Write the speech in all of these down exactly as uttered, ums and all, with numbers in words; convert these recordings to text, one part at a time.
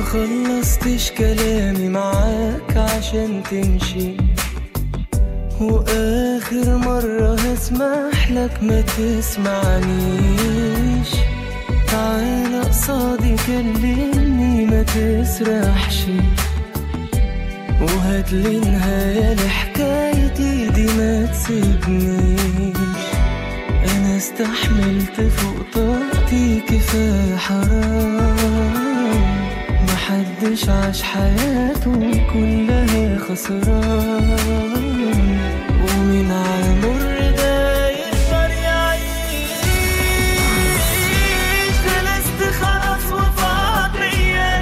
خلصتش كلامي معاك عشان تمشي، واخر مرة هسمح لك ما تسمعنيش. تعال قصادي كلمني ما تسرحش، وهاتلي نهاية لحكايتي دي ما تسيبنيش. انا استحملت فوق طاقتي كفاية حرام، محدش عاش حياته كلها خسران، ومين عالمر ده يقدر يعيش. جلست خلاص وفاض بيا،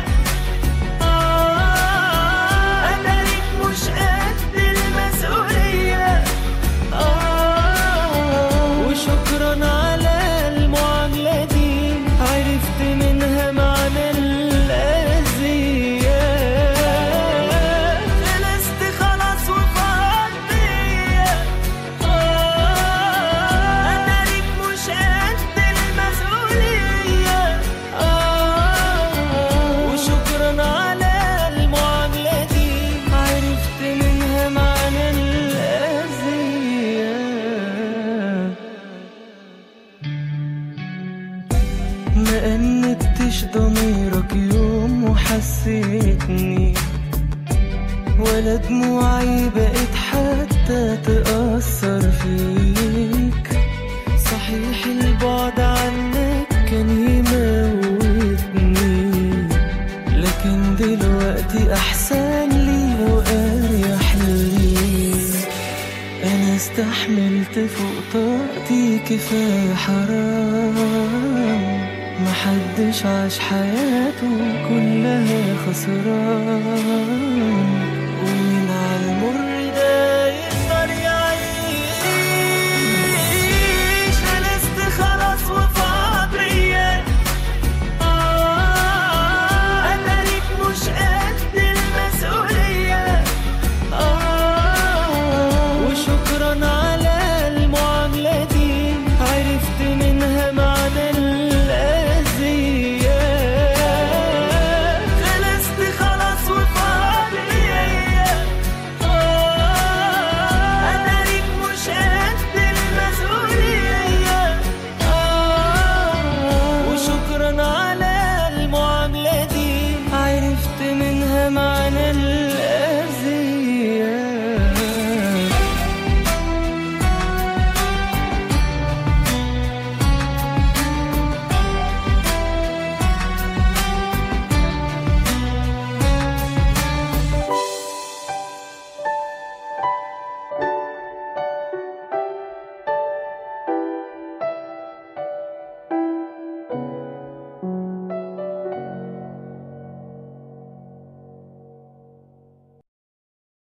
انا ليك مش قد المسؤولية، وشكرا على المعاملة دي، عرفت منها معنى الأذية. جلست خلاص وفاض بيا، أنا ليك مش قد المسؤولية، وشكرا على المعاملة دي، عرفت منها معنى الأذية. ما أنبتش ضميرك يوم وحسيتني، ولا دموعي بقت حتى تأثر فيك. صحيح البعد عنك كان يموتني، لكن دلوقتي أحسن لي وأريح لي. أنا استحملت فوق طاقتي كفاية حرام، محدش عاش حياته كلها خسران.